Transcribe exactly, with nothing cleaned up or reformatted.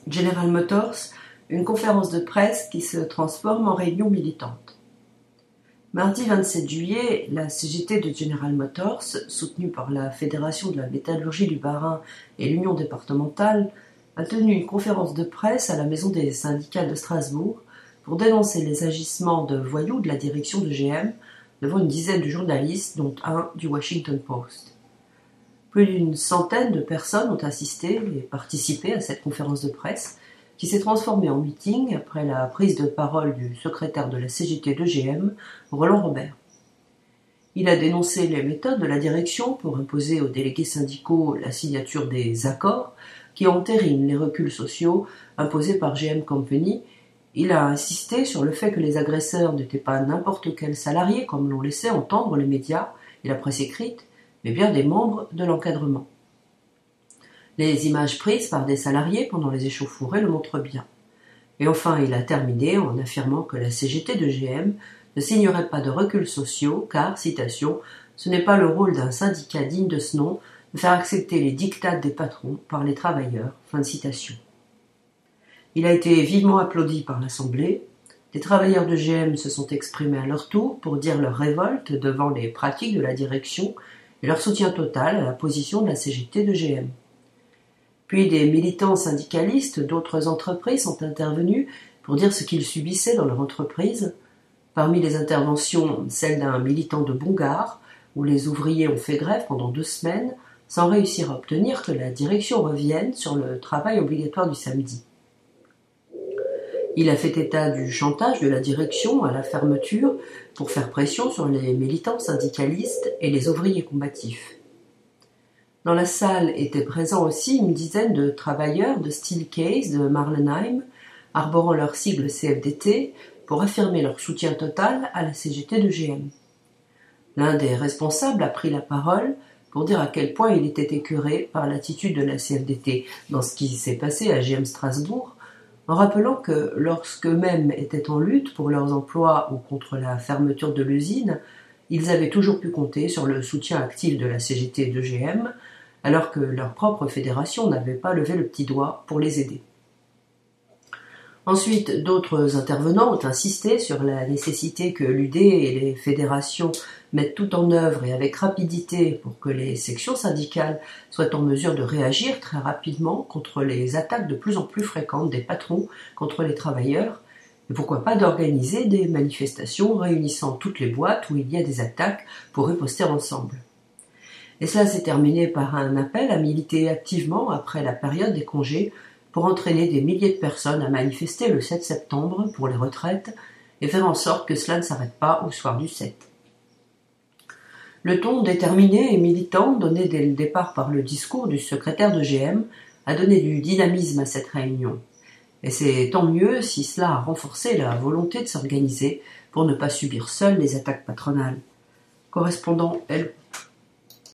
General Motors, une conférence de presse qui se transforme en réunion militante. Mardi vingt-sept juillet, la C G T de General Motors, soutenue par la Fédération de la métallurgie du Bas-Rhin et l'Union départementale, a tenu une conférence de presse à la Maison des syndicats de Strasbourg pour dénoncer les agissements de voyous de la direction de G M devant une dizaine de journalistes, dont un du Washington Post. Plus d'une centaine de personnes ont assisté et participé à cette conférence de presse qui s'est transformée en meeting après la prise de parole du secrétaire de la C G T de G M, Roland Robert. Il a dénoncé les méthodes de la direction pour imposer aux délégués syndicaux la signature des accords qui entérinent les reculs sociaux imposés par G M Company. Il a insisté sur le fait que les agresseurs n'étaient pas n'importe quels salariés, comme l'ont laissé entendre les médias et la presse écrite, mais bien des membres de l'encadrement. Les images prises par des salariés pendant les échauffourées le montrent bien. Et enfin, il a terminé en affirmant que la C G T de G M ne signerait pas de reculs sociaux car, citation, « ce n'est pas le rôle d'un syndicat digne de ce nom de faire accepter les diktats des patrons par les travailleurs ». Fin de citation. Il a été vivement applaudi par l'Assemblée. Les travailleurs de G M se sont exprimés à leur tour pour dire leur révolte devant les pratiques de la direction et leur soutien total à la position de la C G T de G M. Puis des militants syndicalistes d'autres entreprises sont intervenus pour dire ce qu'ils subissaient dans leur entreprise. Parmi les interventions, celle d'un militant de Bongar, où les ouvriers ont fait grève pendant deux semaines sans réussir à obtenir que la direction revienne sur le travail obligatoire du samedi. Il a fait état du chantage de la direction à la fermeture pour faire pression sur les militants syndicalistes et les ouvriers combatifs. Dans la salle étaient présents aussi une dizaine de travailleurs de Steelcase de Marlenheim, arborant leur sigle C F D T pour affirmer leur soutien total à la C G T de G M. L'un des responsables a pris la parole pour dire à quel point il était écœuré par l'attitude de la C F D T dans ce qui s'est passé à G M Strasbourg, en rappelant que lorsqu'eux-mêmes étaient en lutte pour leurs emplois ou contre la fermeture de l'usine, ils avaient toujours pu compter sur le soutien actif de la C G T de G M, alors que leur propre fédération n'avait pas levé le petit doigt pour les aider. Ensuite, d'autres intervenants ont insisté sur la nécessité que l'U D et les fédérations mettent tout en œuvre et avec rapidité pour que les sections syndicales soient en mesure de réagir très rapidement contre les attaques de plus en plus fréquentes des patrons contre les travailleurs, et pourquoi pas d'organiser des manifestations réunissant toutes les boîtes où il y a des attaques pour riposter ensemble. Et cela s'est terminé par un appel à militer activement après la période des congés pour entraîner des milliers de personnes à manifester le sept septembre pour les retraites et faire en sorte que cela ne s'arrête pas au soir du sept. Le ton déterminé et militant donné dès le départ par le discours du secrétaire de G M a donné du dynamisme à cette réunion. Et c'est tant mieux si cela a renforcé la volonté de s'organiser pour ne pas subir seul les attaques patronales. Correspondant L.